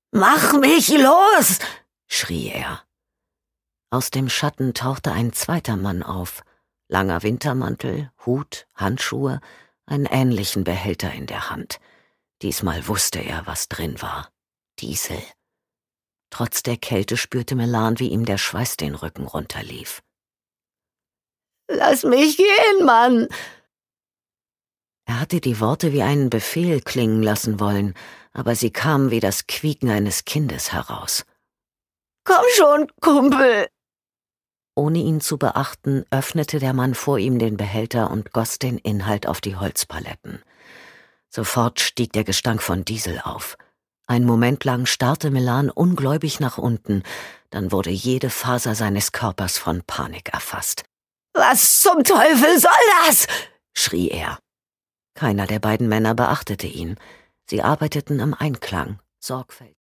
Mach mich los!« schrie er. Aus dem Schatten tauchte ein zweiter Mann auf. Langer Wintermantel, Hut, Handschuhe, einen ähnlichen Behälter in der Hand. Diesmal wusste er, was drin war. Diesel. Trotz der Kälte spürte Melan, wie ihm der Schweiß den Rücken runterlief. »Lass mich gehen, Mann!« Er hatte die Worte wie einen Befehl klingen lassen wollen, aber sie kamen wie das Quieken eines Kindes heraus. »Komm schon, Kumpel!« Ohne ihn zu beachten, öffnete der Mann vor ihm den Behälter und goss den Inhalt auf die Holzpaletten. Sofort stieg der Gestank von Diesel auf. Einen Moment lang starrte Melan ungläubig nach unten, dann wurde jede Faser seines Körpers von Panik erfasst. »Was zum Teufel soll das?« schrie er. Keiner der beiden Männer beachtete ihn. Sie arbeiteten im Einklang, sorgfältig.